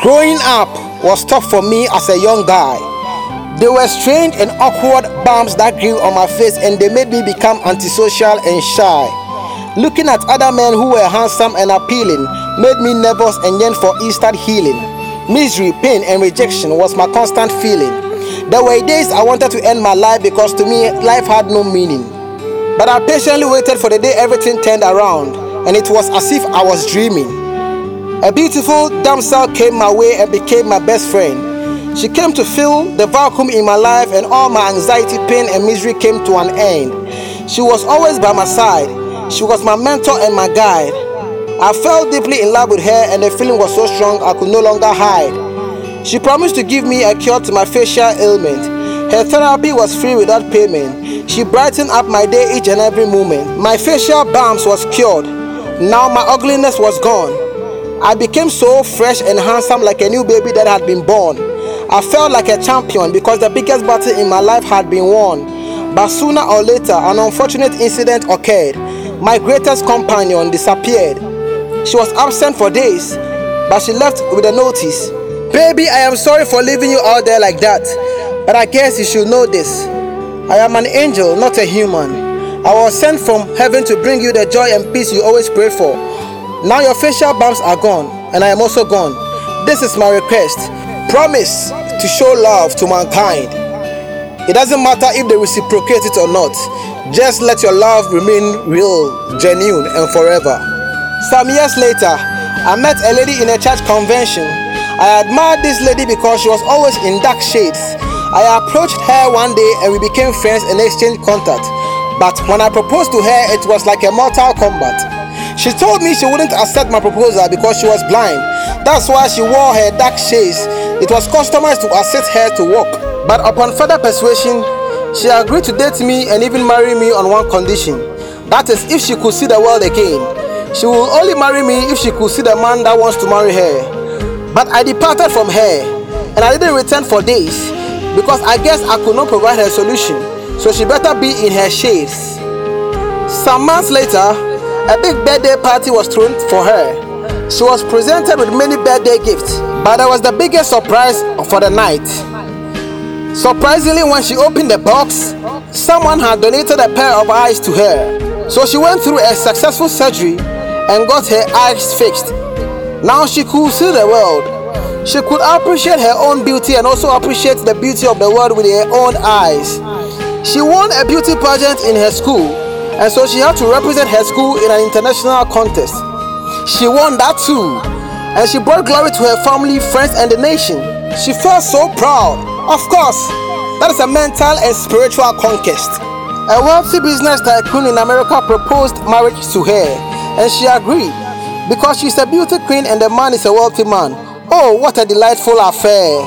Growing up was tough for me as a young guy. There were strange and awkward bumps that grew on my face, and they made me become antisocial and shy. Looking at other men who were handsome and appealing made me nervous and yearned for instant healing. Misery, pain, and rejection was my constant feeling. There were days I wanted to end my life because to me life had no meaning. But I patiently waited for the day everything turned around, and it was as if I was dreaming. A beautiful damsel came my way and became my best friend. She came to fill the vacuum in my life, and all my anxiety, pain, and misery came to an end. She was always by my side. She was my mentor and my guide. I fell deeply in love with her, and the feeling was so strong I could no longer hide. She promised to give me a cure to my facial ailment. Her therapy was free without payment. She brightened up my day each and every moment. My facial bumps was cured. Now my ugliness was gone. I became so fresh and handsome, like a new baby that had been born. I felt like a champion because the biggest battle in my life had been won. But sooner or later, an unfortunate incident occurred. My greatest companion disappeared. She was absent for days, but she left with a notice. Baby, I am sorry for leaving you out there like that, but I guess you should know this. I am an angel, not a human. I was sent from heaven to bring you the joy and peace you always pray for. Now your facial bumps are gone, and I am also gone. This is my request. Promise to show love to mankind. It doesn't matter if they reciprocate it or not. Just let your love remain real, genuine, and forever. Some years later, I met a lady in a church convention. I admired this lady because she was always in dark shades. I approached her one day and we became friends and exchanged contact. But when I proposed to her, it was like a mortal combat. She told me she wouldn't accept my proposal because she was blind. That's why she wore her dark shades. It was customized to assist her to walk. But upon further persuasion, she agreed to date me and even marry me on one condition. That is, if she could see the world again. She will only marry me if she could see the man that wants to marry her. But I departed from her, and I didn't return for days because I guess I could not provide her solution. So she better be in her shades. Some months later, a big birthday party was thrown for her. She was presented with many birthday gifts, but that was the biggest surprise for the night. Surprisingly, when she opened the box, someone had donated a pair of eyes to her. So she went through a successful surgery and got her eyes fixed. Now she could see the world. She could appreciate her own beauty and also appreciate the beauty of the world with her own eyes. She won a beauty pageant in her school, and so she had to represent her school in an international contest. She won that too, and she brought glory to her family, friends, and the nation. She felt so proud. Of course, that is a mental and spiritual conquest. A wealthy business tycoon in America proposed marriage to her, and she agreed because she's a beauty queen and the man is a wealthy man. Oh, what a delightful affair!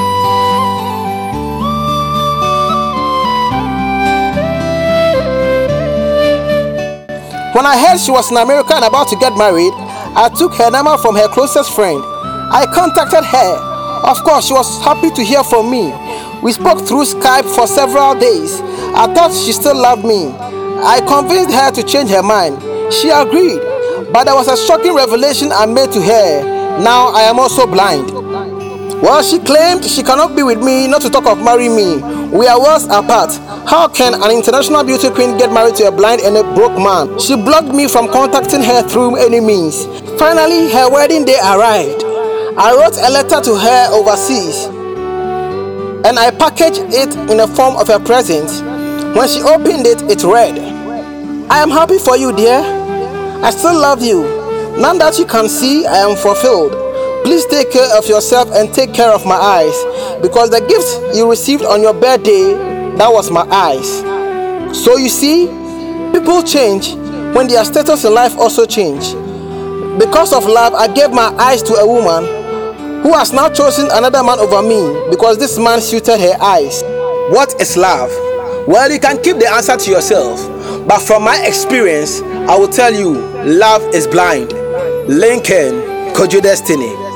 When I heard she was in America and about to get married, I took her number from her closest friend. I contacted her. Of course, she was happy to hear from me. We spoke through Skype for several days. I thought she still loved me. I convinced her to change her mind. She agreed, but there was a shocking revelation I made to her. Now I am also blind. Well, she claimed she cannot be with me, not to talk of marrying me. We are worlds apart. How can an international beauty queen get married to a blind and a broke man? She blocked me from contacting her through any means. Finally, her wedding day arrived. I wrote a letter to her overseas, and I packaged it in the form of a present. When she opened it, it read, "I am happy for you, dear. I still love you. Now that you can see, I am fulfilled. Please take care of yourself and take care of my eyes, because the gift you received on your birthday, that was my eyes." So you see, people change when their status in life also change. Because of love, I gave my eyes to a woman who has now chosen another man over me because this man suited her eyes. What is love? Well, you can keep the answer to yourself, but from my experience, I will tell you, love is blind. Lincoln, Kojo Destiny.